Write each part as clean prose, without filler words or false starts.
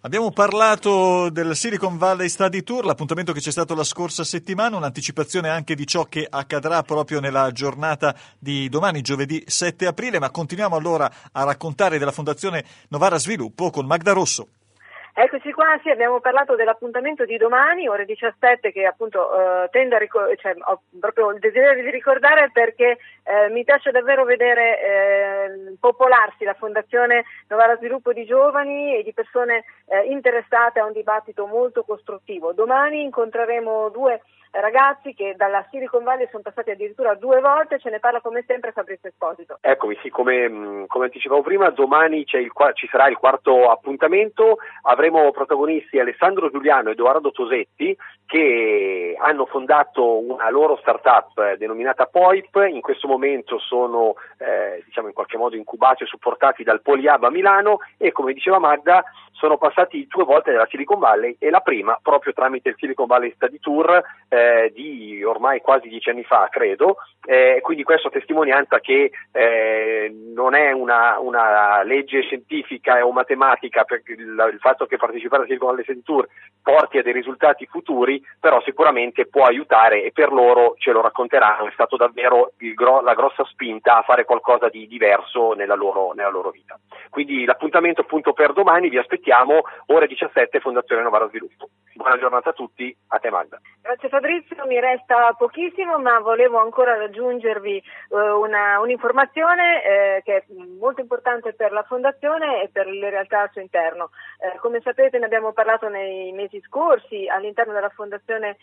Abbiamo parlato del Silicon Valley Study Tour, l'appuntamento che c'è stato la scorsa settimana, un'anticipazione anche di ciò che accadrà proprio nella giornata di domani, giovedì 7 aprile, ma continuiamo allora a raccontare della Fondazione Novara Sviluppo con Magda Rosso. Eccoci qua, sì, abbiamo parlato dell'appuntamento di domani, ore 17, che appunto tendo a ho proprio il desiderio di ricordare perché mi piace davvero vedere popolarsi la Fondazione Novara Sviluppo di giovani e di persone interessate a un dibattito molto costruttivo. Domani incontreremo due ragazzi che dalla Silicon Valley sono passati addirittura 2 volte, ce ne parla come sempre Fabrizio Esposito. Eccomi, sì, come anticipavo prima, domani ci sarà il quarto appuntamento, avremo protagonisti Alessandro Giuliano e Edoardo Tosetti che hanno fondato una loro startup denominata Poip, in questo momento sono in qualche modo incubati e supportati dal Polyhub a Milano e come diceva Magda sono passati 2 volte dalla Silicon Valley e la prima proprio tramite il Silicon Valley Study Tour di ormai quasi 10 anni fa, credo, quindi questo testimonianza che non è una legge scientifica o matematica per il fatto che partecipare al Silicon Valley Study Tour porti a dei risultati futuri, però sicuramente può aiutare e per loro, ce lo racconteranno, è stato davvero la grossa spinta a fare qualcosa di diverso nella loro vita. Quindi l'appuntamento appunto per domani, vi aspettiamo, ore 17, Fondazione Novara Sviluppo. Buona giornata a tutti, a te Magda. Grazie Fabrizio, mi resta pochissimo ma volevo ancora raggiungervi un'informazione che è molto importante per la Fondazione e per le realtà al suo interno. Come sapete ne abbiamo parlato nei mesi scorsi, all'interno della Fondazione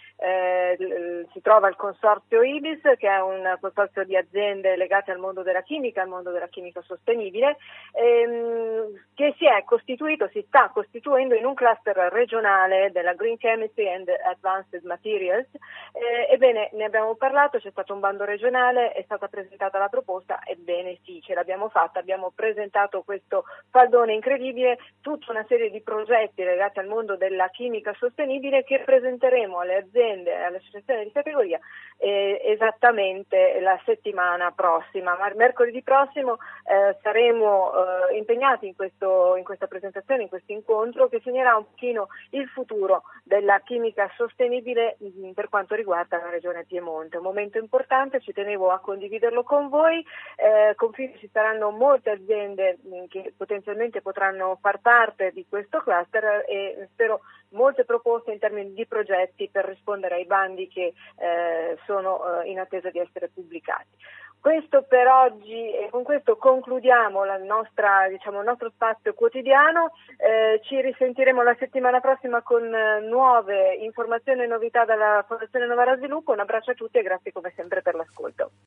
si trova il consorzio IBIS, che è un consorzio di aziende legate al mondo della chimica sostenibile, che si sta costituendo in un cluster regionale della Green Chemistry and Advanced Materials. Ebbene, ne abbiamo parlato, c'è stato un bando regionale, è stata presentata la proposta, ebbene sì, ce l'abbiamo fatta, abbiamo presentato questo faldone incredibile, tutta una serie di progetti legati al mondo della chimica sostenibile che presenteremo alle aziende e alle associazioni di categoria esattamente la settimana prossima. Mercoledì prossimo saremo impegnati in questa presentazione, in questo incontro che segnerà un pochino il futuro della chimica sostenibile per quanto riguarda la regione Piemonte. Un momento importante, ci tenevo a condividerlo con voi. Confido ci saranno molte aziende che potenzialmente potranno far parte di questo cluster e spero molte proposte in termini di progetti per rispondere ai bandi che sono in attesa di essere pubblicati. Questo per oggi e con questo concludiamo il nostro spazio quotidiano. Ci risentiremo la settimana prossima con nuove informazioni e novità dalla Fondazione Novara Sviluppo. Un abbraccio a tutti e grazie come sempre per l'ascolto.